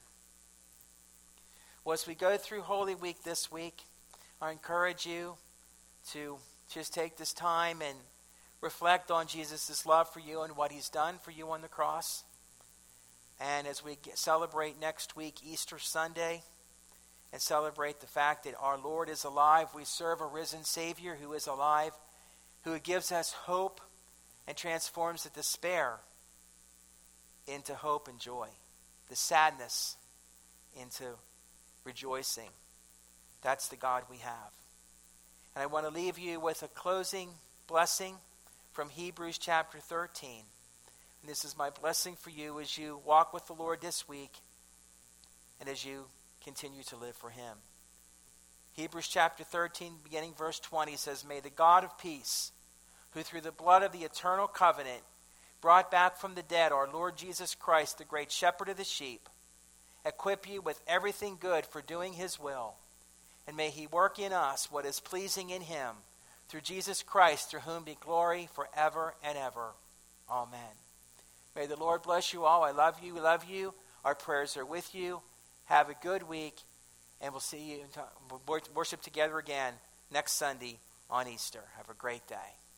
Well, as we go through Holy Week this week, I encourage you to just take this time and reflect on Jesus' love for you and what he's done for you on the cross. And as we celebrate next week, Easter Sunday, and celebrate the fact that our Lord is alive, we serve a risen Savior who is alive, who gives us hope and transforms the despair into hope and joy, the sadness into rejoicing. That's the God we have. And I want to leave you with a closing blessing from Hebrews chapter 13. And this is my blessing for you as you walk with the Lord this week and as you continue to live for him. Hebrews chapter 13, beginning verse 20, says, May the God of peace, who through the blood of the eternal covenant brought back from the dead our Lord Jesus Christ, the great shepherd of the sheep, equip you with everything good for doing his will. And may he work in us what is pleasing in him, through Jesus Christ, through whom be glory forever and ever. Amen. May the Lord bless you all. I love you. We love you. Our prayers are with you. Have a good week. And we'll see you, worship together again next Sunday on Easter. Have a great day.